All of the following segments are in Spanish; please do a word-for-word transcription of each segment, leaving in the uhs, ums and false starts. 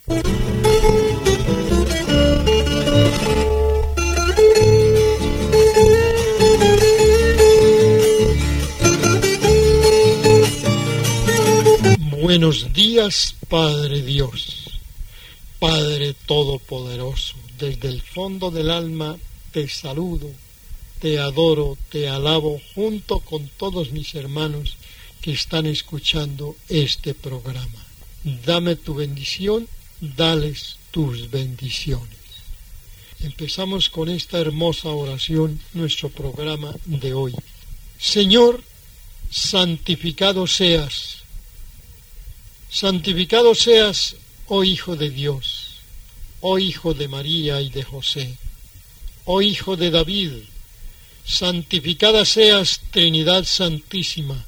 Buenos días, Padre Dios, Padre Todopoderoso. Desde el fondo del alma te saludo, te adoro, te alabo junto con todos mis hermanos que están escuchando este programa. Dame tu bendición, dales tus bendiciones. Empezamos con esta hermosa oración nuestro programa de hoy. Señor, santificado seas. Santificado seas, oh Hijo de Dios, oh Hijo de María y de José, oh Hijo de David, santificada seas, Trinidad Santísima,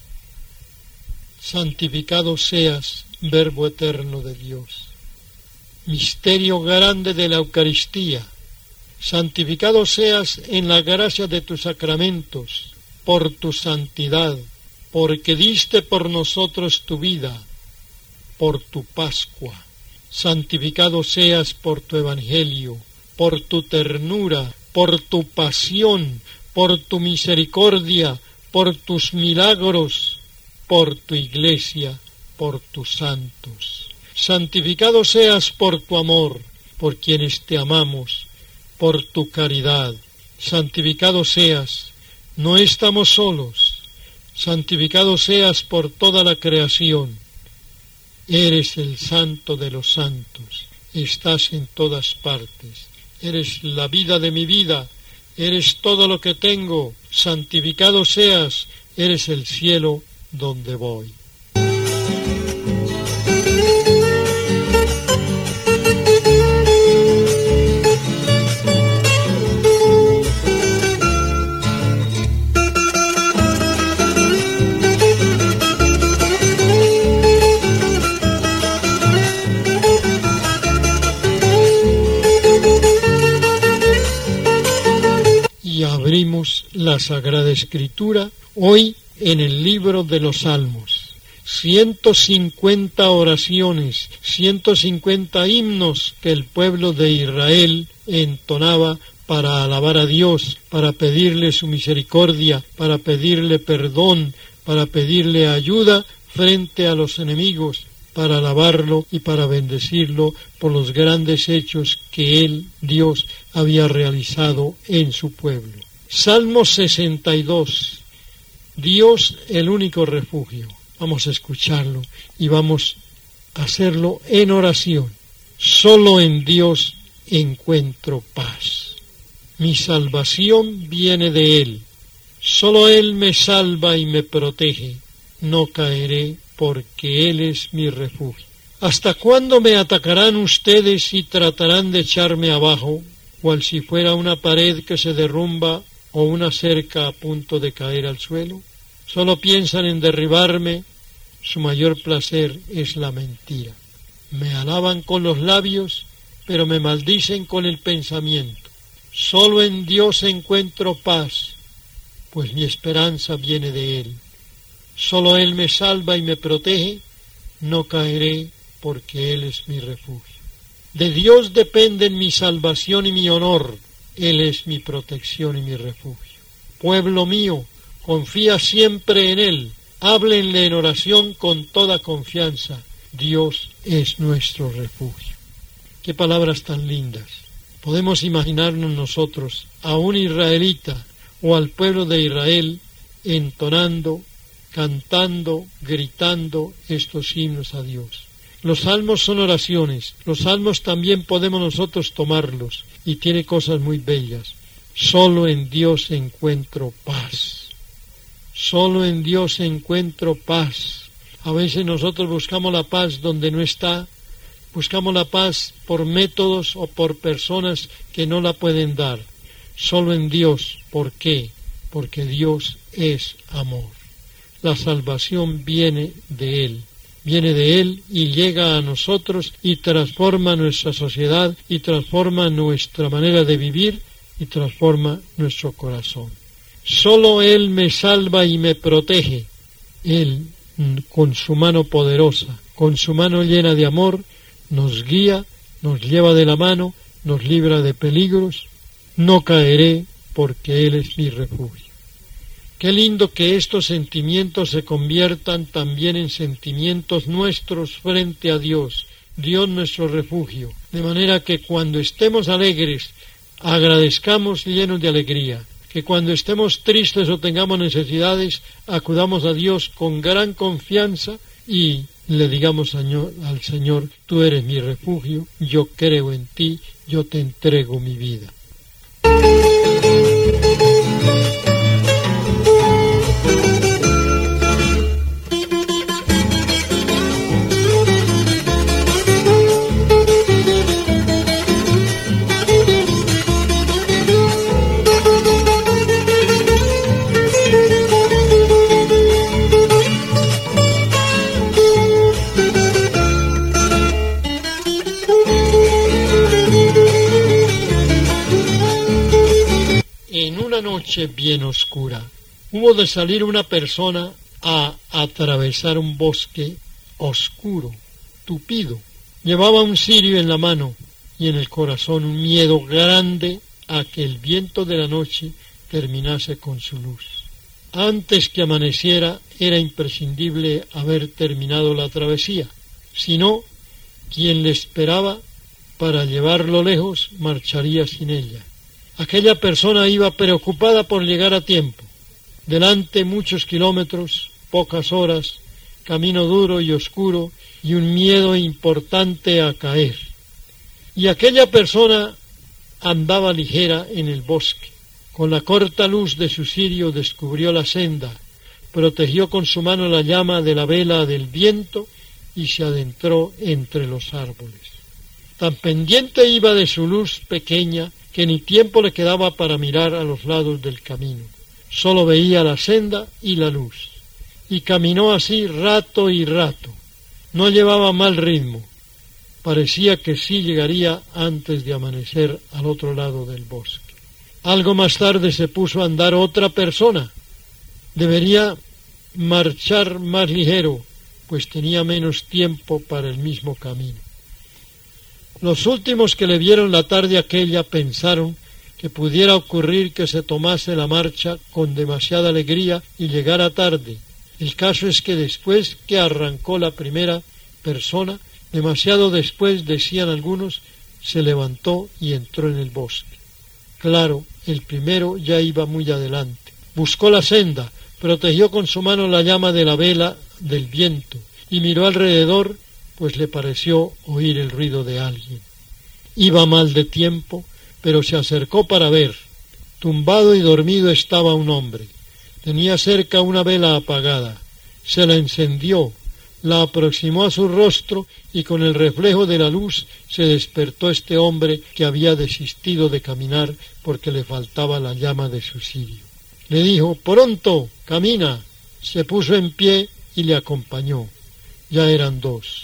santificado seas, Verbo eterno de Dios, misterio grande de la Eucaristía, santificado seas en la gracia de tus sacramentos, por tu santidad, porque diste por nosotros tu vida, por tu Pascua, santificado seas por tu Evangelio, por tu ternura, por tu pasión, por tu misericordia, por tus milagros, por tu Iglesia, por tus santos. Santificado seas por tu amor, por quienes te amamos, por tu caridad. Santificado seas, no estamos solos. Santificado seas por toda la creación. Eres el santo de los santos, estás en todas partes, eres la vida de mi vida, eres todo lo que tengo, santificado seas, eres el cielo donde voy. Abrimos la Sagrada Escritura hoy en el libro de los Salmos. ciento cincuenta oraciones, ciento cincuenta himnos que el pueblo de Israel entonaba para alabar a Dios, para pedirle su misericordia, para pedirle perdón, para pedirle ayuda frente a los enemigos, para alabarlo y para bendecirlo por los grandes hechos que él, Dios, había realizado en su pueblo. Salmo sesenta y dos. Dios, el único refugio. Vamos a escucharlo y vamos a hacerlo en oración. Solo en Dios encuentro paz. Mi salvación viene de Él. Solo Él me salva y me protege. No caeré porque Él es mi refugio. ¿Hasta cuándo me atacarán ustedes y tratarán de echarme abajo, cual si fuera una pared que se derrumba o una cerca a punto de caer al suelo? Solo piensan en derribarme, su mayor placer es la mentira. Me alaban con los labios, pero me maldicen con el pensamiento. Solo en Dios encuentro paz, pues mi esperanza viene de Él. Solo Él me salva y me protege, no caeré porque Él es mi refugio. De Dios dependen mi salvación y mi honor. Él es mi protección y mi refugio. Pueblo mío, confía siempre en Él. Háblenle en oración con toda confianza. Dios es nuestro refugio. Qué palabras tan lindas. Podemos imaginarnos nosotros a un israelita o al pueblo de Israel entonando, cantando, gritando estos himnos a Dios. Los salmos son oraciones, los salmos también podemos nosotros tomarlos y tiene cosas muy bellas. Solo en Dios encuentro paz. Solo en Dios encuentro paz. A veces nosotros buscamos la paz donde no está, buscamos la paz por métodos o por personas que no la pueden dar. Solo en Dios. ¿Por qué? Porque Dios es amor. La salvación viene de Él. Viene de Él y llega a nosotros y transforma nuestra sociedad y transforma nuestra manera de vivir y transforma nuestro corazón. Solo Él me salva y me protege. Él, con su mano poderosa, con su mano llena de amor, nos guía, nos lleva de la mano, nos libra de peligros. No caeré porque Él es mi refugio. Qué lindo que estos sentimientos se conviertan también en sentimientos nuestros frente a Dios, Dios nuestro refugio, de manera que cuando estemos alegres, agradezcamos llenos de alegría, que cuando estemos tristes o tengamos necesidades, acudamos a Dios con gran confianza y le digamos al Señor, tú eres mi refugio, yo creo en ti, yo te entrego mi vida. Noche bien oscura, hubo de salir una persona a atravesar un bosque oscuro, tupido. Llevaba un cirio en la mano y en el corazón un miedo grande a que el viento de la noche terminase con su luz. Antes que amaneciera era imprescindible haber terminado la travesía, si no, quien le esperaba para llevarlo lejos marcharía sin ella. Aquella persona iba preocupada por llegar a tiempo. Delante muchos kilómetros, pocas horas, camino duro y oscuro y un miedo importante a caer. Y aquella persona andaba ligera en el bosque. Con la corta luz de su cirio descubrió la senda, protegió con su mano la llama de la vela del viento y se adentró entre los árboles. Tan pendiente iba de su luz pequeña que ni tiempo le quedaba para mirar a los lados del camino. Solo veía la senda y la luz. Y caminó así rato y rato. No llevaba mal ritmo. Parecía que sí llegaría antes de amanecer al otro lado del bosque. Algo más tarde se puso a andar otra persona. Debería marchar más ligero, pues tenía menos tiempo para el mismo camino. Los últimos que le vieron la tarde aquella pensaron que pudiera ocurrir que se tomase la marcha con demasiada alegría y llegara tarde. El caso es que después que arrancó la primera persona, demasiado después, decían algunos, se levantó y entró en el bosque. Claro, el primero ya iba muy adelante. Buscó la senda, protegió con su mano la llama de la vela del viento y miró alrededor, pues le pareció oír el ruido de alguien. Iba mal de tiempo, pero se acercó para ver. Tumbado y dormido estaba un hombre. Tenía cerca una vela apagada. Se la encendió, la aproximó a su rostro y con el reflejo de la luz se despertó este hombre que había desistido de caminar porque le faltaba la llama de su cirio. Le dijo, pronto, camina. Se puso en pie y le acompañó. Ya eran dos.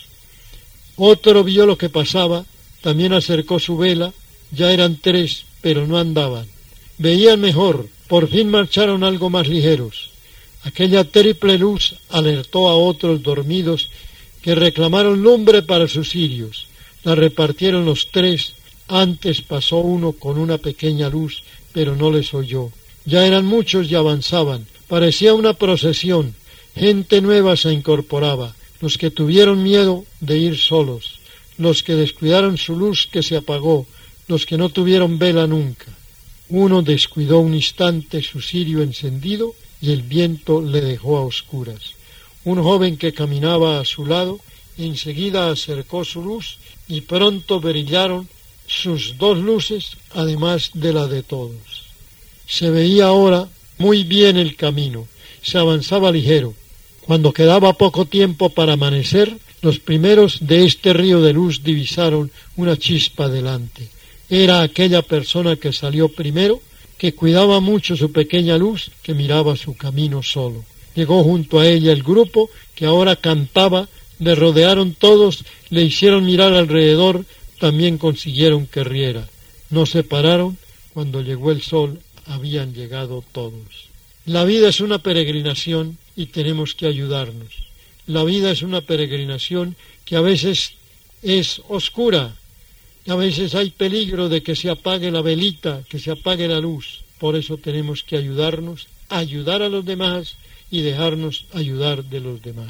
Otro vio lo que pasaba, también acercó su vela, ya eran tres, pero no andaban. Veían mejor, por fin marcharon algo más ligeros. Aquella triple luz alertó a otros dormidos que reclamaron lumbre para sus cirios. La repartieron los tres, antes pasó uno con una pequeña luz, pero no les oyó. Ya eran muchos y avanzaban, parecía una procesión, gente nueva se incorporaba. Los que tuvieron miedo de ir solos, los que descuidaron su luz que se apagó, los que no tuvieron vela nunca. Uno descuidó un instante su cirio encendido y el viento le dejó a oscuras. Un joven que caminaba a su lado enseguida acercó su luz y pronto brillaron sus dos luces, además de la de todos. Se veía ahora muy bien el camino, se avanzaba ligero. Cuando quedaba poco tiempo para amanecer, los primeros de este río de luz divisaron una chispa delante. Era aquella persona que salió primero, que cuidaba mucho su pequeña luz, que miraba su camino solo. Llegó junto a ella el grupo, que ahora cantaba, le rodearon todos, le hicieron mirar alrededor, también consiguieron que riera. No se pararon, cuando llegó el sol, habían llegado todos. La vida es una peregrinación y tenemos que ayudarnos. La vida es una peregrinación que a veces es oscura. A veces hay peligro de que se apague la velita, que se apague la luz. Por eso tenemos que ayudarnos, ayudar a los demás y dejarnos ayudar de los demás.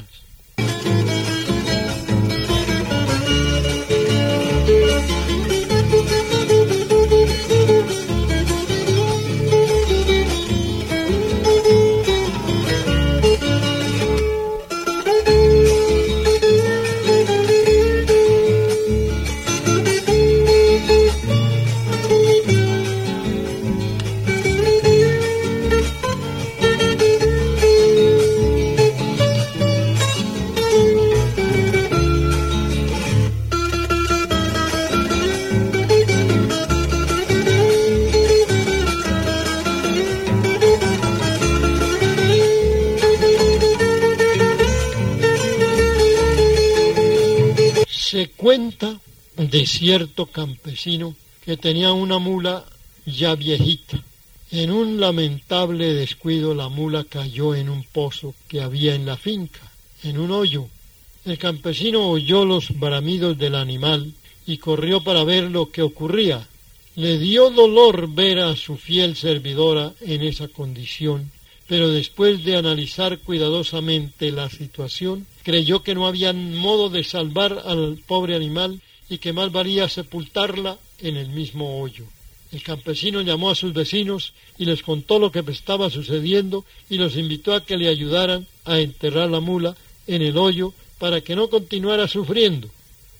Se cuenta de cierto campesino que tenía una mula ya viejita. En un lamentable descuido la mula cayó en un pozo que había en la finca, en un hoyo. El campesino oyó los bramidos del animal y corrió para ver lo que ocurría. Le dio dolor ver a su fiel servidora en esa condición, pero después de analizar cuidadosamente la situación, creyó que no había modo de salvar al pobre animal y que más valía sepultarla en el mismo hoyo. El campesino llamó a sus vecinos y les contó lo que estaba sucediendo y los invitó a que le ayudaran a enterrar la mula en el hoyo para que no continuara sufriendo.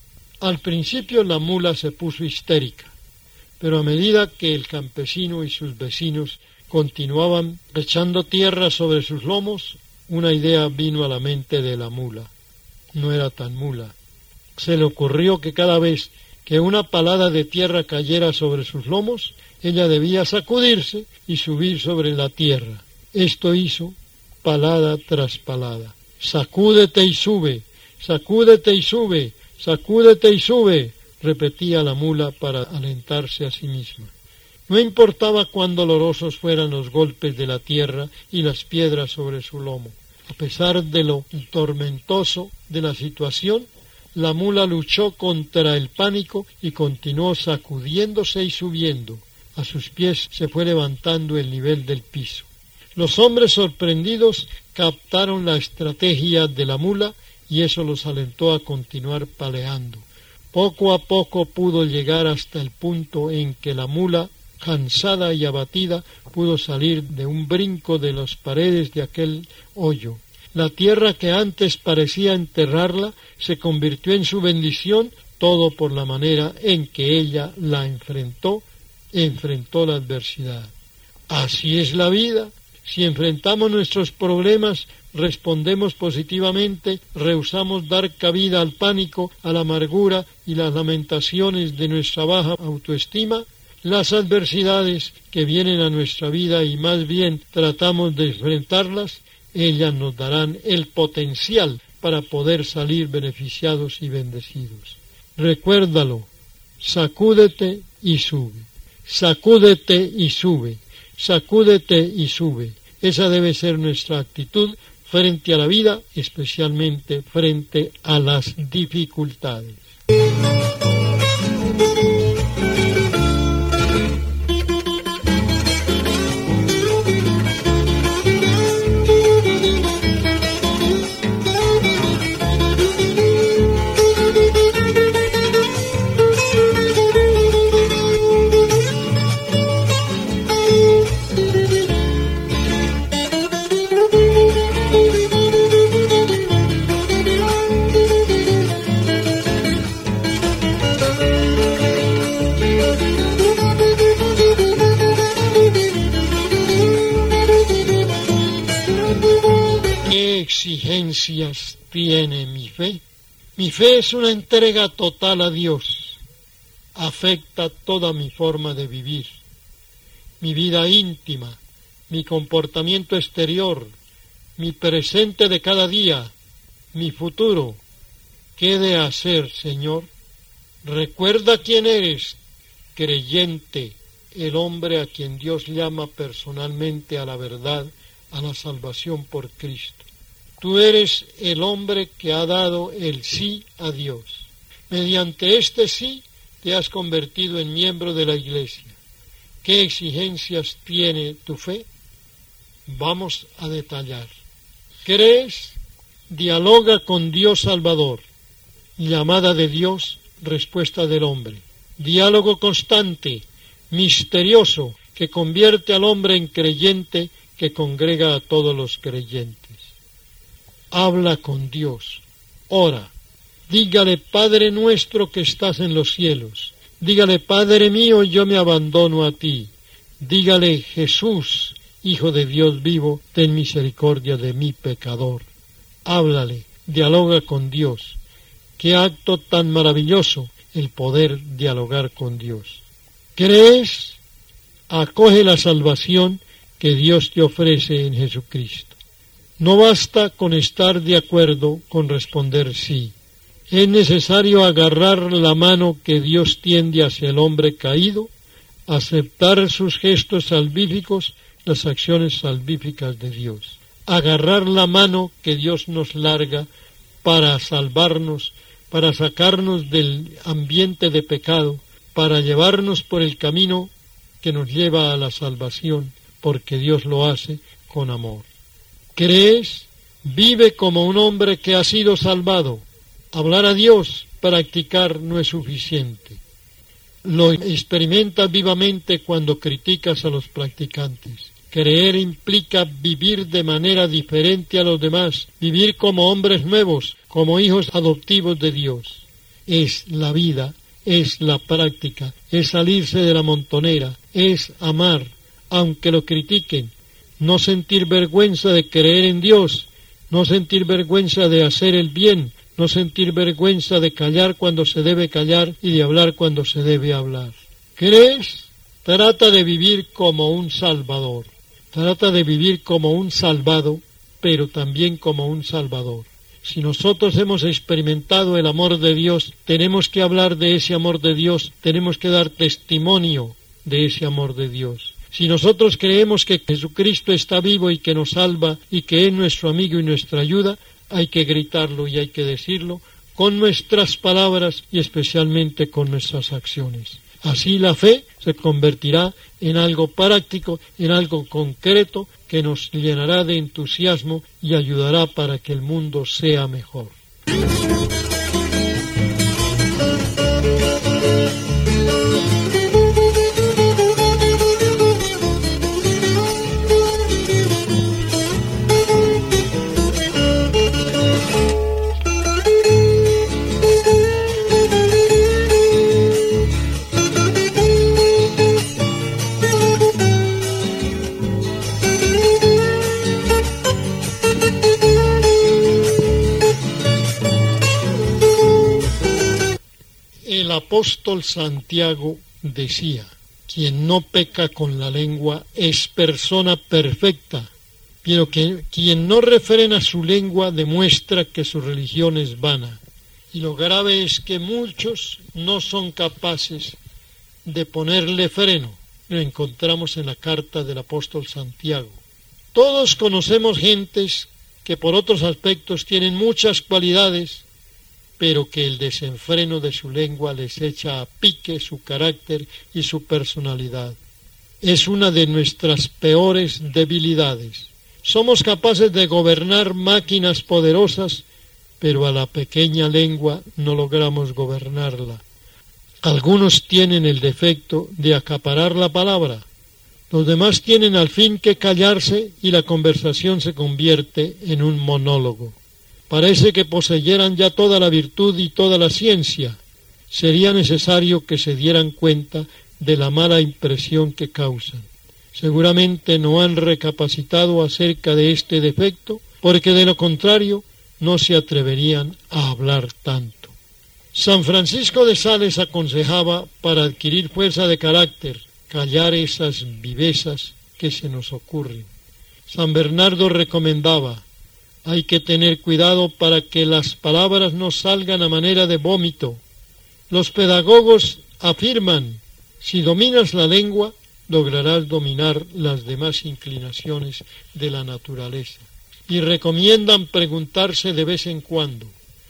Al principio la mula se puso histérica, pero a medida que el campesino y sus vecinos continuaban echando tierra sobre sus lomos, una idea vino a la mente de la mula. No era tan mula. Se le ocurrió que cada vez que una palada de tierra cayera sobre sus lomos, ella debía sacudirse y subir sobre la tierra. Esto hizo palada tras palada. Sacúdete y sube, sacúdete y sube, sacúdete y sube, repetía la mula para alentarse a sí misma. No importaba cuán dolorosos fueran los golpes de la tierra y las piedras sobre su lomo. A pesar de lo tormentoso de la situación, la mula luchó contra el pánico y continuó sacudiéndose y subiendo. A sus pies se fue levantando el nivel del piso. Los hombres sorprendidos captaron la estrategia de la mula y eso los alentó a continuar paleando. Poco a poco pudo llegar hasta el punto en que la mula, cansada y abatida, pudo salir de un brinco de las paredes de aquel hoyo. La tierra que antes parecía enterrarla se convirtió en su bendición, todo por la manera en que ella la enfrentó, enfrentó la adversidad. Así es la vida. Si enfrentamos nuestros problemas, respondemos positivamente, rehusamos dar cabida al pánico, a la amargura y las lamentaciones de nuestra baja autoestima, las adversidades que vienen a nuestra vida y más bien tratamos de enfrentarlas, ellas nos darán el potencial para poder salir beneficiados y bendecidos. Recuérdalo, sacúdete y sube, sacúdete y sube, sacúdete y sube. Esa debe ser nuestra actitud frente a la vida, especialmente frente a las dificultades. Exigencias tiene mi fe. Mi fe es una entrega total a Dios. Afecta toda mi forma de vivir, mi vida íntima, mi comportamiento exterior, mi presente de cada día, mi futuro. ¿Qué he de hacer, Señor? Recuerda quién eres, creyente, el hombre a quien Dios llama personalmente a la verdad, a la salvación por Cristo. Tú eres el hombre que ha dado el sí a Dios. Mediante este sí te has convertido en miembro de la Iglesia. ¿Qué exigencias tiene tu fe? Vamos a detallar. ¿Crees? Dialoga con Dios Salvador. Llamada de Dios, respuesta del hombre. Diálogo constante, misterioso, que convierte al hombre en creyente, que congrega a todos los creyentes. Habla con Dios. Ora. Dígale, Padre nuestro que estás en los cielos. Dígale, Padre mío, yo me abandono a ti. Dígale, Jesús, Hijo de Dios vivo, ten misericordia de mi pecador. Háblale, dialoga con Dios. Qué acto tan maravilloso el poder dialogar con Dios. ¿Crees? Acoge la salvación que Dios te ofrece en Jesucristo. No basta con estar de acuerdo, con responder sí. Es necesario agarrar la mano que Dios tiende hacia el hombre caído, aceptar sus gestos salvíficos, las acciones salvíficas de Dios. Agarrar la mano que Dios nos larga para salvarnos, para sacarnos del ambiente de pecado, para llevarnos por el camino que nos lleva a la salvación, porque Dios lo hace con amor. ¿Crees? Vive como un hombre que ha sido salvado. Hablar a Dios, practicar no es suficiente. Lo experimentas vivamente cuando criticas a los practicantes. Creer implica vivir de manera diferente a los demás, vivir como hombres nuevos, como hijos adoptivos de Dios. Es la vida, es la práctica, es salirse de la montonera, es amar, aunque lo critiquen, no sentir vergüenza de creer en Dios, no sentir vergüenza de hacer el bien, no sentir vergüenza de callar cuando se debe callar y de hablar cuando se debe hablar. ¿Crees? Trata de vivir como un salvador. Trata de vivir como un salvado, pero también como un salvador. Si nosotros hemos experimentado el amor de Dios, tenemos que hablar de ese amor de Dios, tenemos que dar testimonio de ese amor de Dios. Si nosotros creemos que Jesucristo está vivo y que nos salva y que es nuestro amigo y nuestra ayuda, hay que gritarlo y hay que decirlo con nuestras palabras y especialmente con nuestras acciones. Así la fe se convertirá en algo práctico, en algo concreto que nos llenará de entusiasmo y ayudará para que el mundo sea mejor. El apóstol Santiago decía, quien no peca con la lengua es persona perfecta, pero que quien no refrena su lengua demuestra que su religión es vana. Y lo grave es que muchos no son capaces de ponerle freno. Lo encontramos en la carta del apóstol Santiago. Todos conocemos gentes que por otros aspectos tienen muchas cualidades, pero que el desenfreno de su lengua les echa a pique su carácter y su personalidad. Es una de nuestras peores debilidades. Somos capaces de gobernar máquinas poderosas, pero a la pequeña lengua no logramos gobernarla. Algunos tienen el defecto de acaparar la palabra. Los demás tienen al fin que callarse y la conversación se convierte en un monólogo. Parece que poseyeran ya toda la virtud y toda la ciencia. Sería necesario que se dieran cuenta de la mala impresión que causan. Seguramente no han recapacitado acerca de este defecto, porque de lo contrario no se atreverían a hablar tanto. San Francisco de Sales aconsejaba, para adquirir fuerza de carácter, callar esas vivezas que se nos ocurren. San Bernardo recomendaba, hay que tener cuidado para que las palabras no salgan a manera de vómito. Los pedagogos afirman, si dominas la lengua, lograrás dominar las demás inclinaciones de la naturaleza. Y recomiendan preguntarse de vez en cuando,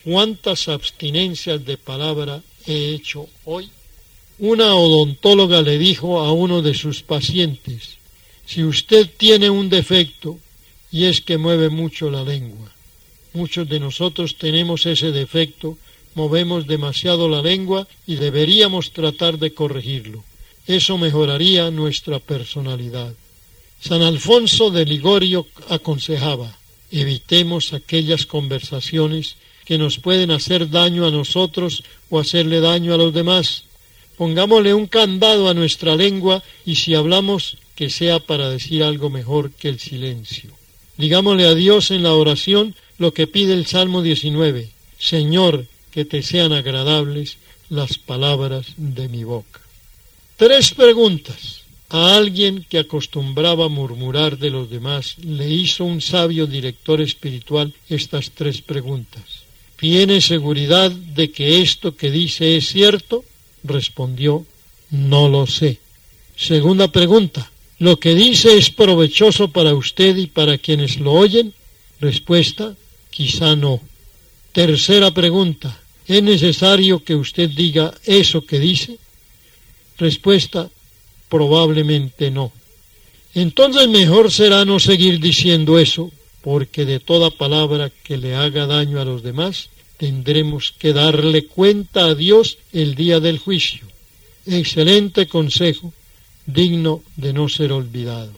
¿cuántas abstinencias de palabra he hecho hoy? Una odontóloga le dijo a uno de sus pacientes: si usted tiene un defecto, y es que mueve mucho la lengua. Muchos de nosotros tenemos ese defecto, movemos demasiado la lengua y deberíamos tratar de corregirlo. Eso mejoraría nuestra personalidad. San Alfonso de Ligorio aconsejaba: evitemos aquellas conversaciones que nos pueden hacer daño a nosotros o hacerle daño a los demás. Pongámosle un candado a nuestra lengua y si hablamos, que sea para decir algo mejor que el silencio. Digámosle a Dios en la oración lo que pide el Salmo diecinueve: Señor, que te sean agradables las palabras de mi boca. Tres preguntas. A alguien que acostumbraba murmurar de los demás le hizo un sabio director espiritual estas tres preguntas. ¿Tiene seguridad de que esto que dice es cierto? Respondió: no lo sé. Segunda pregunta: ¿lo que dice es provechoso para usted y para quienes lo oyen? Respuesta: quizá no. Tercera pregunta: ¿es necesario que usted diga eso que dice? Respuesta: probablemente no. Entonces mejor será no seguir diciendo eso, porque de toda palabra que le haga daño a los demás, tendremos que darle cuenta a Dios el día del juicio. Excelente consejo, digno de no ser olvidado.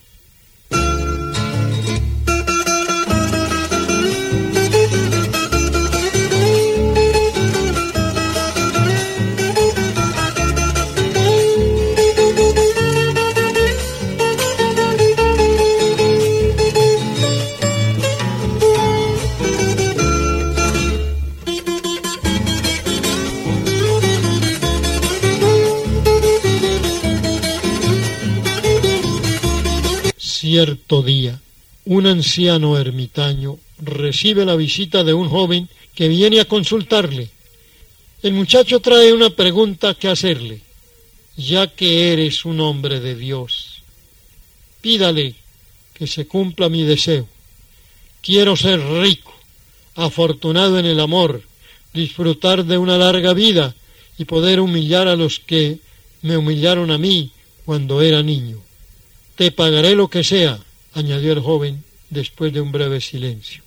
Cierto día, un anciano ermitaño recibe la visita de un joven que viene a consultarle. El muchacho trae una pregunta que hacerle. Ya que eres un hombre de Dios, pídale que se cumpla mi deseo. Quiero ser rico, afortunado en el amor, disfrutar de una larga vida y poder humillar a los que me humillaron a mí cuando era niño. Te pagaré lo que sea, añadió el joven después de un breve silencio.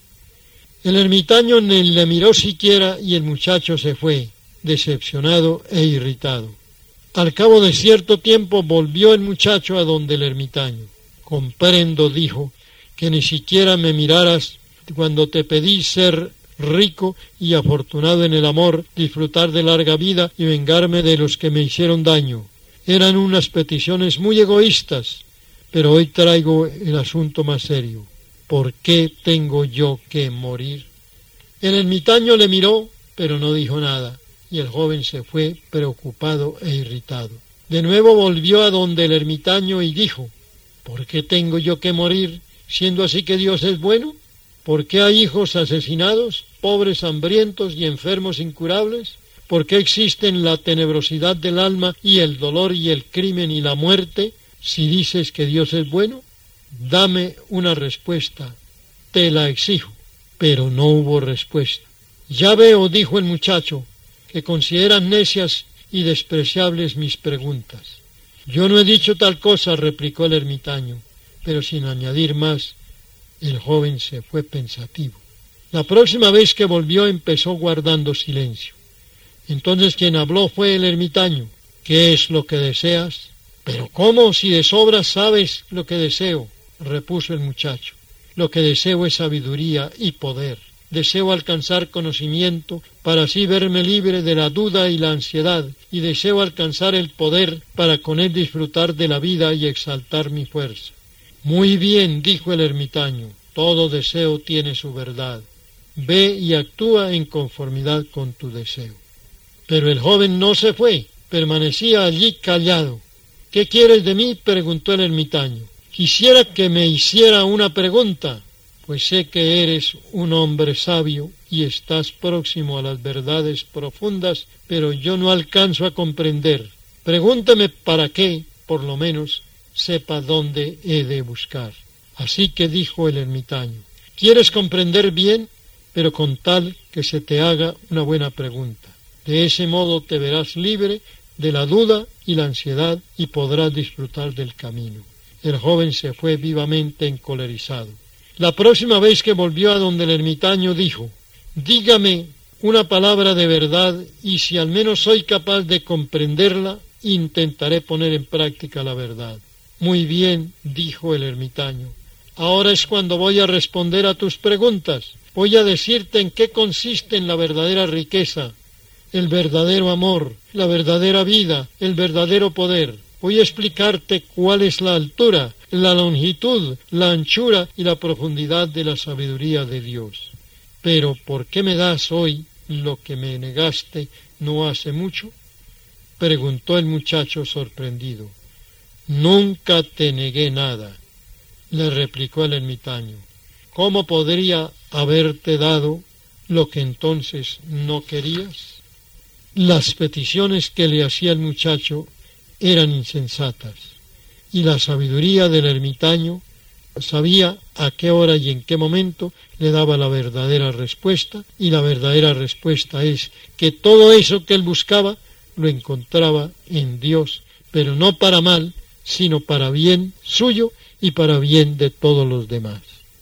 El ermitaño ni le miró siquiera y el muchacho se fue, decepcionado e irritado. Al cabo de cierto tiempo volvió el muchacho a donde el ermitaño. Comprendo, dijo, que ni siquiera me miraras cuando te pedí ser rico y afortunado en el amor, disfrutar de larga vida y vengarme de los que me hicieron daño. Eran unas peticiones muy egoístas. Pero hoy traigo el asunto más serio. ¿Por qué tengo yo que morir? El ermitaño le miró, pero no dijo nada, y el joven se fue preocupado e irritado. De nuevo volvió a donde el ermitaño y dijo: ¿por qué tengo yo que morir, siendo así que Dios es bueno? ¿Por qué hay hijos asesinados, pobres hambrientos y enfermos incurables? ¿Por qué existen la tenebrosidad del alma y el dolor y el crimen y la muerte? Si dices que Dios es bueno, dame una respuesta, te la exijo. Pero no hubo respuesta. Ya veo, dijo el muchacho, que consideran necias y despreciables mis preguntas. Yo no he dicho tal cosa, replicó el ermitaño, pero sin añadir más, el joven se fue pensativo. La próxima vez que volvió empezó guardando silencio. Entonces quien habló fue el ermitaño. ¿Qué es lo que deseas? —¿Pero cómo, si de sobra sabes lo que deseo? —repuso el muchacho. Lo que deseo es sabiduría y poder. Deseo alcanzar conocimiento para así verme libre de la duda y la ansiedad, y deseo alcanzar el poder para con él disfrutar de la vida y exaltar mi fuerza. Muy bien, dijo el ermitaño, todo deseo tiene su verdad. Ve y actúa en conformidad con tu deseo. Pero el joven no se fue, permanecía allí callado. —¿Qué quieres de mí? —preguntó el ermitaño. —Quisiera que me hiciera una pregunta, pues sé que eres un hombre sabio y estás próximo a las verdades profundas, pero yo no alcanzo a comprender. Pregúntame para qué, por lo menos, sepa dónde he de buscar. Así que dijo el ermitaño: ¿quieres comprender bien? pero con tal que se te haga una buena pregunta. De ese modo te verás libre de la duda y la ansiedad y podrás disfrutar del camino. El joven se fue vivamente encolerizado. La próxima vez que volvió a donde el ermitaño dijo: dígame una palabra de verdad y si al menos soy capaz de comprenderla, intentaré poner en práctica la verdad. Muy bien, dijo el ermitaño. Ahora es cuando voy a responder a tus preguntas. Voy a decirte en qué consiste la verdadera riqueza, el verdadero amor, la verdadera vida, el verdadero poder. Voy a explicarte cuál es la altura, la longitud, la anchura y la profundidad de la sabiduría de Dios. Pero, ¿por qué me das hoy lo que me negaste no hace mucho? Preguntó el muchacho sorprendido. Nunca te negué nada, le replicó el ermitaño. ¿Cómo podría haberte dado lo que entonces no querías? Las peticiones que le hacía el muchacho eran insensatas, y la sabiduría del ermitaño sabía a qué hora y en qué momento le daba la verdadera respuesta, y la verdadera respuesta es que todo eso que él buscaba lo encontraba en Dios, pero no para mal, sino para bien suyo y para bien de todos los demás.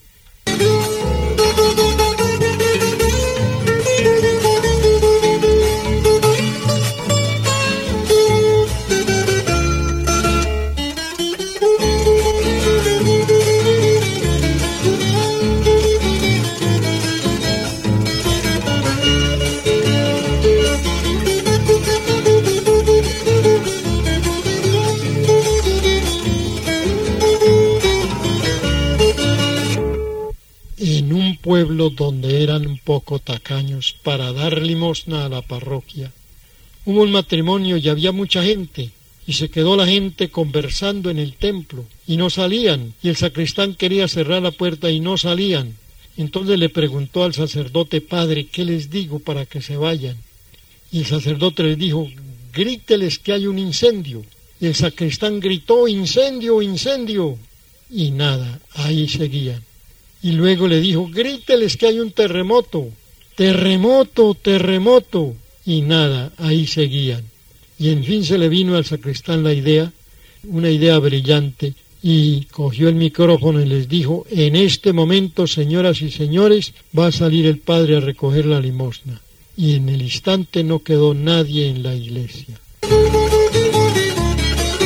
En un pueblo donde eran un poco tacaños para dar limosna a la parroquia, hubo un matrimonio y había mucha gente, y se quedó la gente conversando en el templo, y no salían, y el sacristán quería cerrar la puerta y no salían. Entonces le preguntó al sacerdote: padre, ¿qué les digo para que se vayan? Y el sacerdote les dijo: gríteles que hay un incendio. Y el sacristán gritó: incendio, incendio, y nada, ahí seguían. Y luego le dijo: gríteles que hay un terremoto, terremoto, terremoto, y nada, ahí seguían. Y en fin se le vino al sacristán la idea, una idea brillante, y cogió el micrófono y les dijo: en este momento, señoras y señores, va a salir el padre a recoger la limosna. Y en el instante no quedó nadie en la iglesia.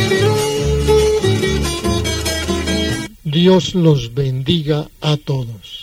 Dios los bendiga a todos.